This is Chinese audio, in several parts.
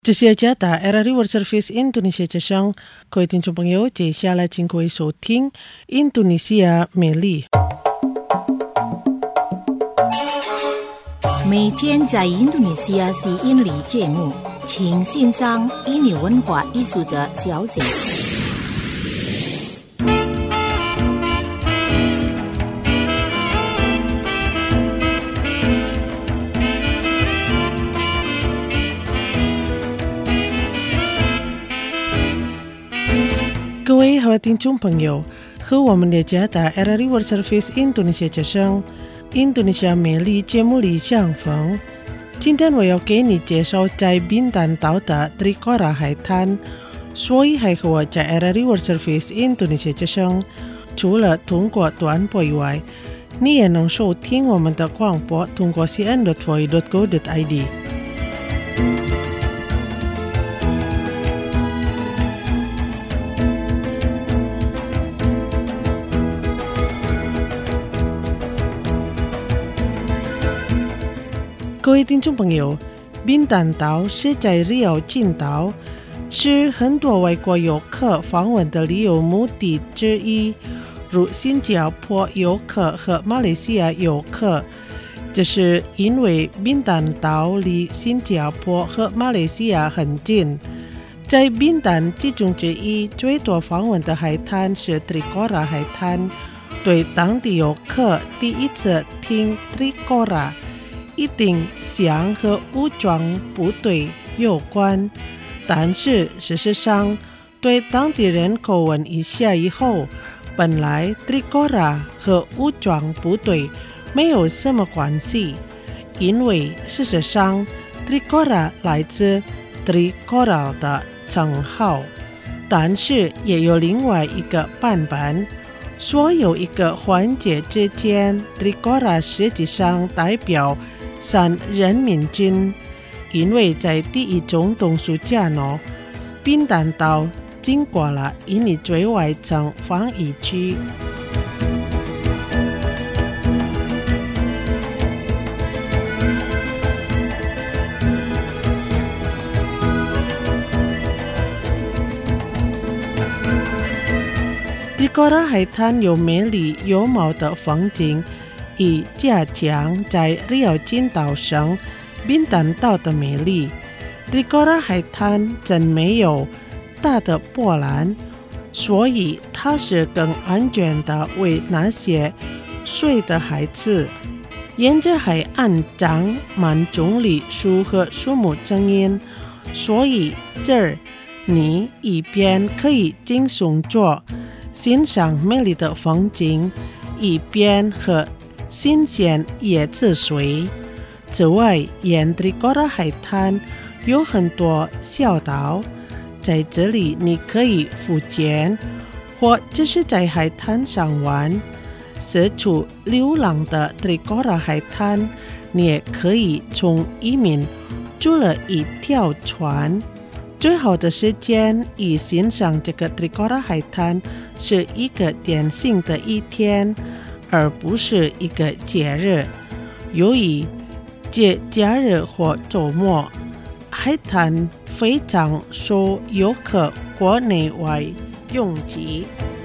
这是加打 RRI World Service Indonesia 之声，各位听众朋友，接下来请各位收听印度尼西亚美丽。 每天在印度尼西亚吸引力节目，请欣赏印尼文化艺术的消息。 各位好听众朋友，和我们的加打 RRI World Service Indonesia 之声印度尼西亚美丽节目里相逢。今天我要给你介绍在宾丹岛的 Trikora 海滩，所以还和我在 RRI World Service Indonesia 之声，除了通过短波以外，你也能收听我们的广播，通过 cn.voi.go.id。各位听众朋友，宾丹岛是在Riau近岛，是很多外国游客访问的旅游目的之一，如新加坡游客和马来西亚游客。这是因为宾丹岛离新加坡和马来西亚很近。在宾丹其中之一最多访问的海滩是 Trikora 海滩。对当地游客第一次听 Trikora，一定想和武装部队有关，但是事实上，对当地人口问一下以后，本来 Trikora 和武装部队没有什么关系，因为事实上 Trikora 来自 Trikora 的称号，但是也有另外一个版本。所有一个环节之间 Trikora 实际上代表3人民军，因为在第一中东暑假呢，宾丹岛经过了印尼最外层防疫区。Trikora 海滩有美丽有貌的风景，以加强在Riau近岛上宾丹岛的美丽。Trikora 海滩真没有大的波澜，所以它是更安全的为那些睡的孩子。沿着海岸长满棕榈树和树木成荫，所以这儿你一边可以轻松坐欣赏美丽的风景，一边喝新鲜椰子水。此外，沿 Trikora 海滩有很多小岛，在这里你可以浮潜，或者是在海滩上玩。四处流浪的 Trikora 海滩，你也可以从一面租了一条船。最好的时间以欣赏这个 Trikora 海滩是一个典型的一天，而不是一个节日。由于假日或周末，海滩非常受游客国内外拥挤。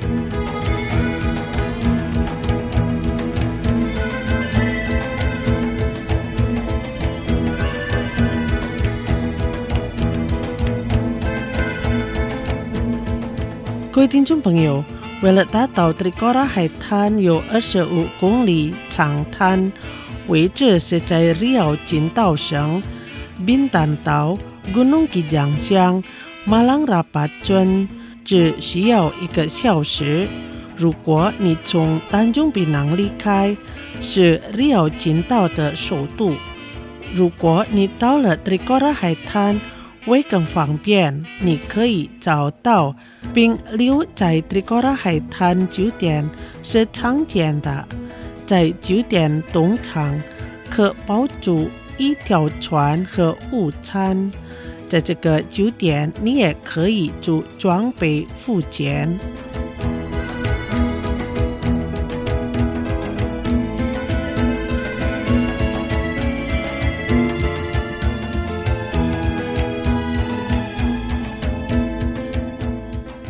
各位听众朋友，为了达到 Trikora 海滩有25公里长滩，位置是在Riau近岛上宾丹岛 Gunung Kijang 乡 Malang Rapat 村，只需要1个小时。如果你从丹中槟榔离开，是Riau近岛的首都。如果你到了 Trikora 海滩，会更方便，你可以找到并留在 Trikora 海滩酒店是常见的。在酒店东舱可包住一条船和午餐。在这个酒店，你也可以住装备附件。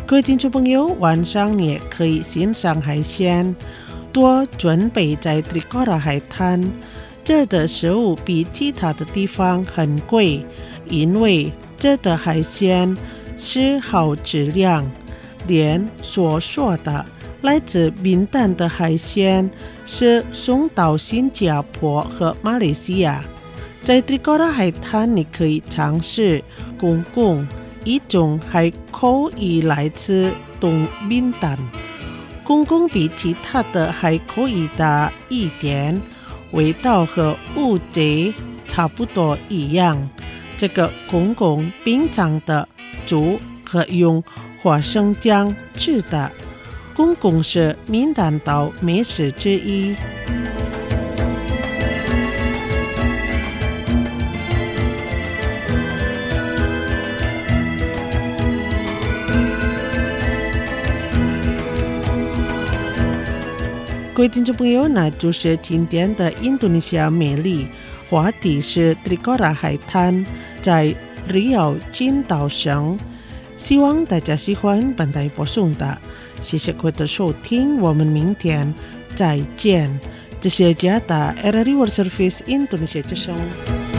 各位听众朋友，晚上也可以欣赏海鲜，多准备在 Trikora 海滩。这儿的食物比其他的地方很贵，因为这儿的海鲜是好质量，连所说的来自冰岛的海鲜是送到新加坡和马来西亚。在 Trikora 海滩，你可以尝试公公，一种海口鱼来自东冰岛。公公比其他的海口鱼大一点，味道和乌贼差不多一样。这个公公冰藏的煮和用花生酱吃的。公公是闽南岛美食之一。各位听众朋友，那就是今天的印度尼西亚美丽，话题是 Trikora 海滩，在Riau金岛省。希望大家喜欢本台播送的，谢谢各位的收听，我们明天再见。这是Jakarta RRI World Service Indonesia之声。